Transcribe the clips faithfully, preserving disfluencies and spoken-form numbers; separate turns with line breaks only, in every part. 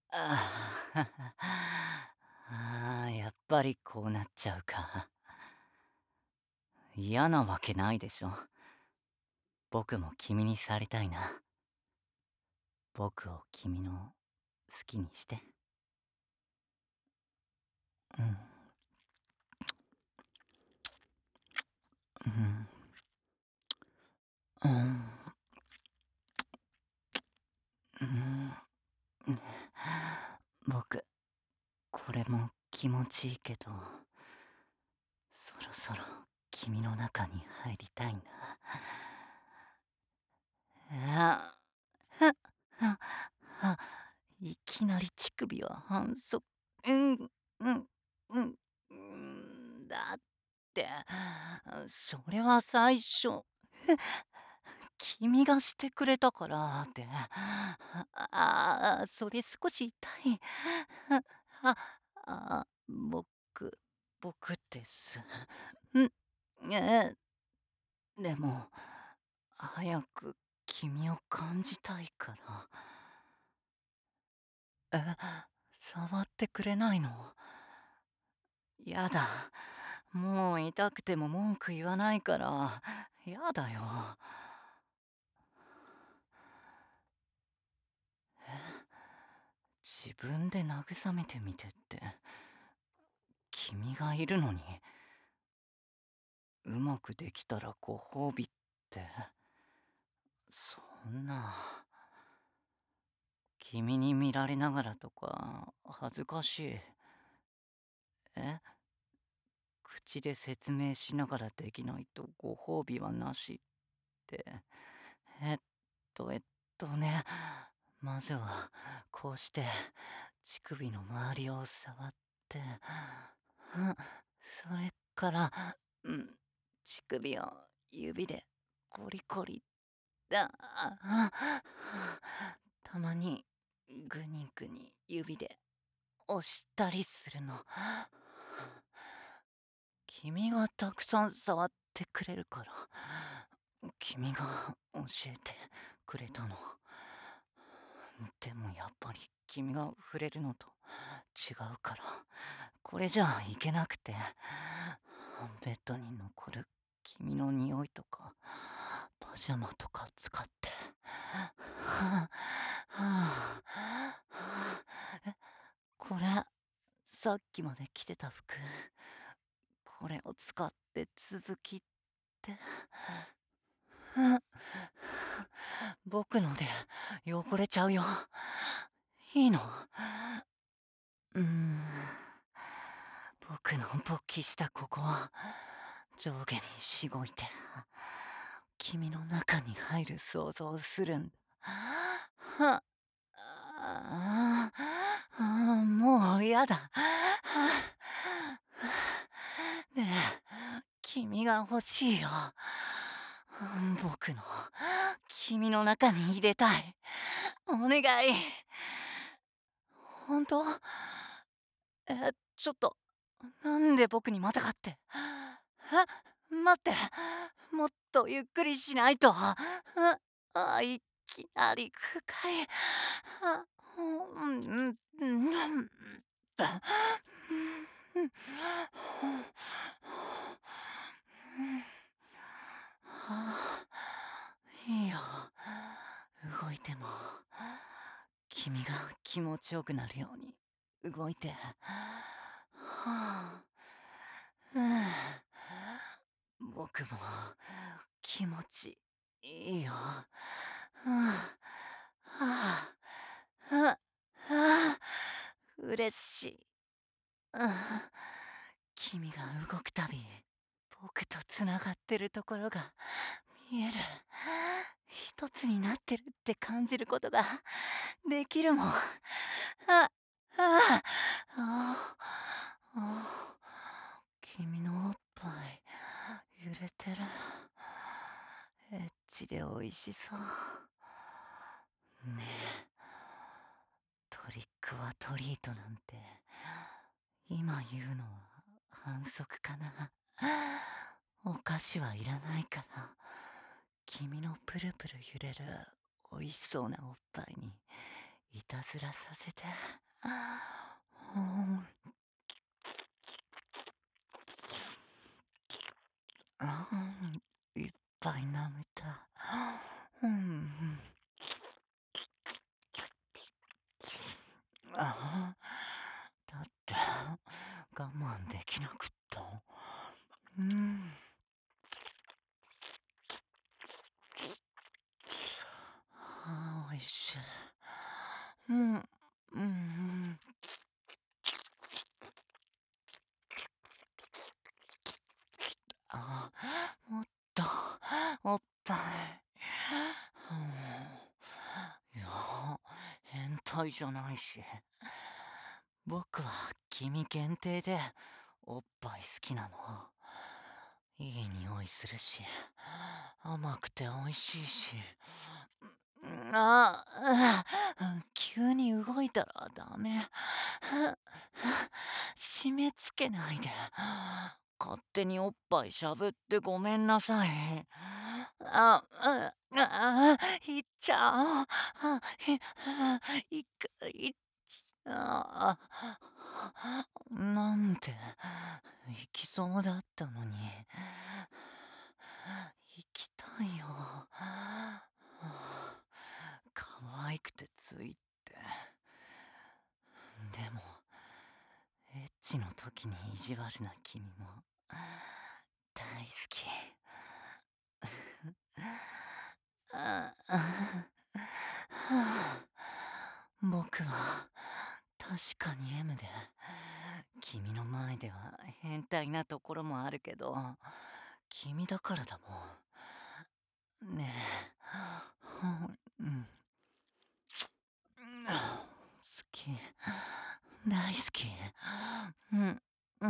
ああ、ああ、やっぱりこうなっちゃうか。嫌なわけないでしょ。僕も君にされたいな。僕を君の好きにして。うん、うん、うん、うん。僕、これも気持ちいいけど、そろそろ君の中に入りたいな。ああ、あ、あ、いきなり乳首は反則。うん、うん、うん、うん、だって、それは最初、君がしてくれたからって。ああ、それ少し痛い。あ、あ、僕、僕です。ん、えでも、早く君を感じたいから。え、触ってくれないの？やだ。もう痛くても文句言わないから、やだよ。自分で慰めてみてって、君がいるのに、うまくできたらご褒美って、そんな、君に見られながらとか、恥ずかしい。え、口で説明しながらできないとご褒美はなしって。えっと、えっとね、まずは、こうして、乳首の周りを触って、うん、それから、うん、乳首を指でコリコリ、ああ、たまにグニグニ指で押したりするの。君がたくさん触ってくれるから、君が教えてくれたの。でもやっぱり君が触れるのと違うから、これじゃいけなくて、ベッドに残る君の匂いとか、パジャマとか使って。はあはあ、え、これ、さっきまで着てた服、これを使って続きって。僕ので汚れちゃうよ。いいの？うーん。僕の勃起したここは上下にしごいて君の中に入る想像をするんだ。はああ、もうやだ。ねえ、君が欲しいよ。僕の君の中に入れたい。お願い。本当？え、ちょっと、なんで僕にまたがって。え、待って、もっとゆっくりしないと。あ、あ、いきなり深い。あ、うん、うん、うん、だ。はあ、いいよ。動いても、君が気持ちよくなるように動いて。はあ、うん、僕も気持ちいいよ。はあ、はあ、はあ、はあ、嬉しい。うん、君が動くたび、僕とつながってるところが見える。一つになってるって感じることができるもん。あ、ああ、ああ、君のおっぱい揺れてる。エッチで美味しそう。ねえ、トリックはトリートなんて今言うのは反則かな。お菓子はいらないから、君のプルプル揺れる美味しそうなおっぱいにいたずらさせて。うん、あーいっぱい舐めた。うん、あーだって我慢できなくった。うん、あーおいしい。うん、うん、あーもっとおっぱい。うん、いや、変態じゃないし。僕は君限定でおっぱい好きなの。いい匂いするし、甘くて美味しいし。ああ、急に動いたらダメ。締め付けないで。勝手におっぱいしゃぶってごめんなさい。あ、あ、あ、いっちゃう。あ、い、いく、いっちゃう。なんて、行きそうだったのに。行きたいよ。可愛くてついて。でも、エッチの時に意地悪な君も大好き。ああ僕は確かに エム で君の前では変態なところもあるけど君だからだもんねえ、うん、好き大好きうん、うん、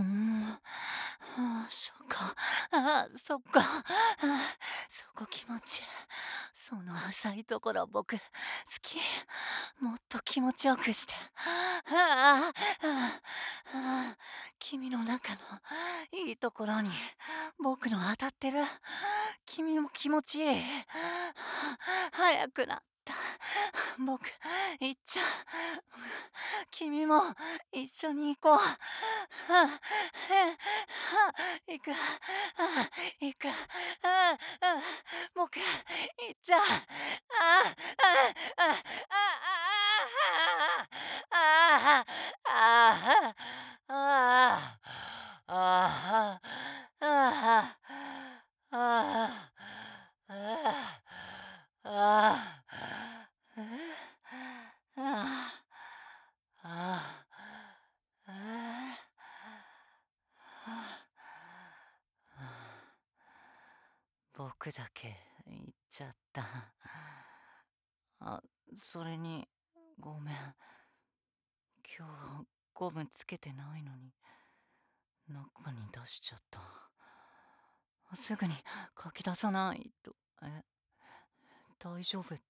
ああ、そっか。ああ、そっか。ああ、そこ気持ちいい。その浅いところ僕好き。もっと気持ちよくして。ああ、ああ、ああ、君の中のいいところに僕の当たってる。君も気持ちいい。早くなった。僕、行っちゃう。君も一緒に行こう。はあ、はあ、行く。あ行く。ああ、僕、行っちゃう。ああ、ああ、ああ、ああ、ああ、ああ、ああ、ああ、ああ、ああ、ああ、ああ、僕だけ言っちゃった。あ、それに、ごめん。今日ゴムつけてないのに、中に出しちゃった。すぐに書き出さないと。え、大丈夫って。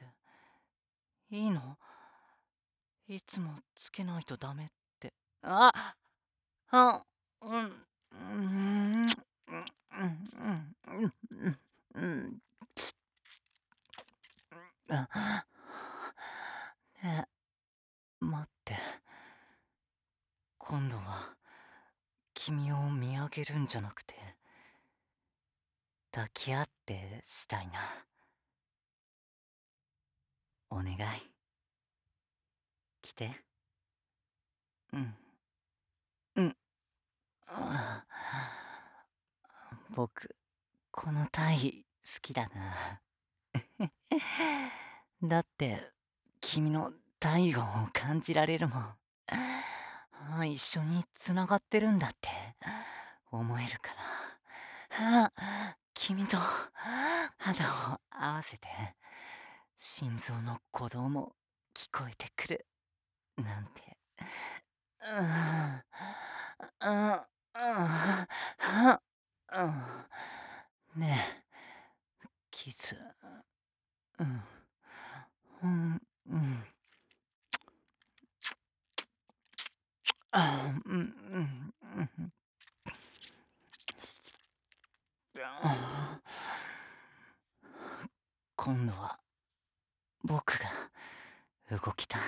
いいのいつもつけないとダメって。ああ、うん、うん、うん、うん、うん、うん、うん、あ、ねえ、待って。今度は君を見上げるんじゃなくて、抱き合ってしたいな。お願い、来て。うん、うん。ああ僕、このタイ好きだな。だって、君の体温を感じられるもん。ああ一緒に繋がってるんだって思えるから。ああ君と肌を合わせて、心臓の鼓動も聞こえてくるなんて。うん、うん、うん、うん。ねえ、キス。うん、うん、うん。あ、うん、うん、うん。あ今度は僕が動きたい。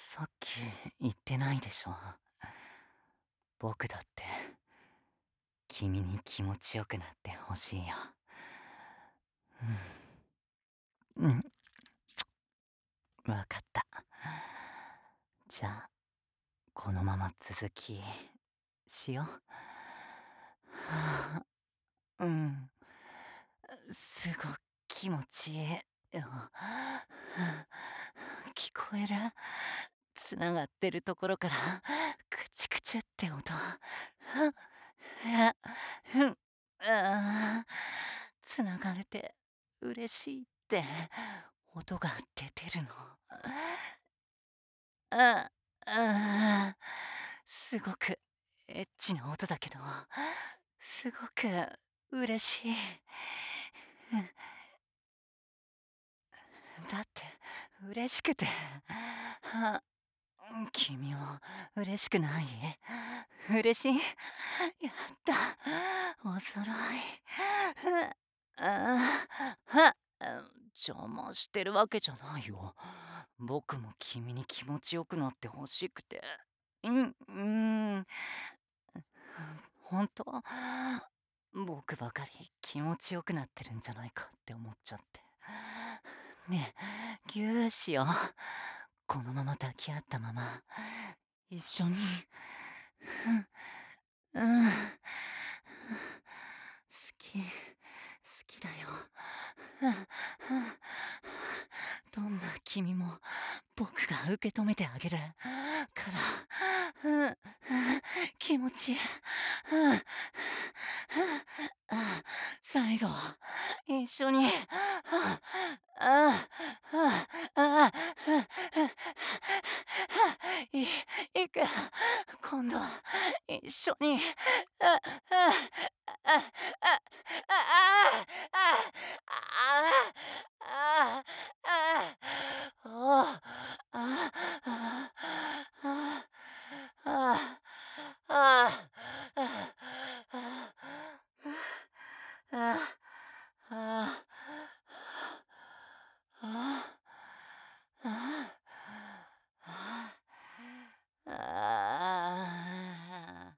さっき言ってないでしょ。僕だって君に気持ちよくなってほしいよ。うん、うん、わかった。じゃあ、このまま続きしよう。はあ、うん、すごく気持ちいい。うん、聞こえる？つながってるところからクチクチって音。ふん、あ、ふん、ああ、つながれて嬉しいって音が出てるの。あ、ああ、すごくエッチな音だけど、すごく嬉しい。だって嬉しくて。は、君も嬉しくない？嬉しい？やった。お揃い。ふああ、は、邪魔してるわけじゃないよ。僕も君に気持ちよくなって欲しくて。うん、うーん。ほんと？僕ばかり気持ちよくなってるんじゃないかって思っちゃって。ねえ、ぎゅーしよう。このまま抱き合ったまま、一緒に。うん、うん。好き、好きだよ。どんな君も僕が受け止めてあげるから、うん、気持ちいい。うん、最後は一緒に。ああああいいく。今度は一緒に。ああああああああああおああああああああああああ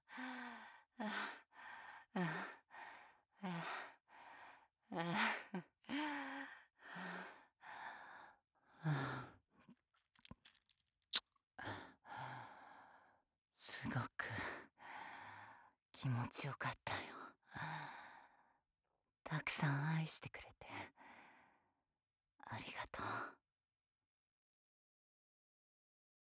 すごく気持ちよかったよ。たくさん愛してくれてありがとう。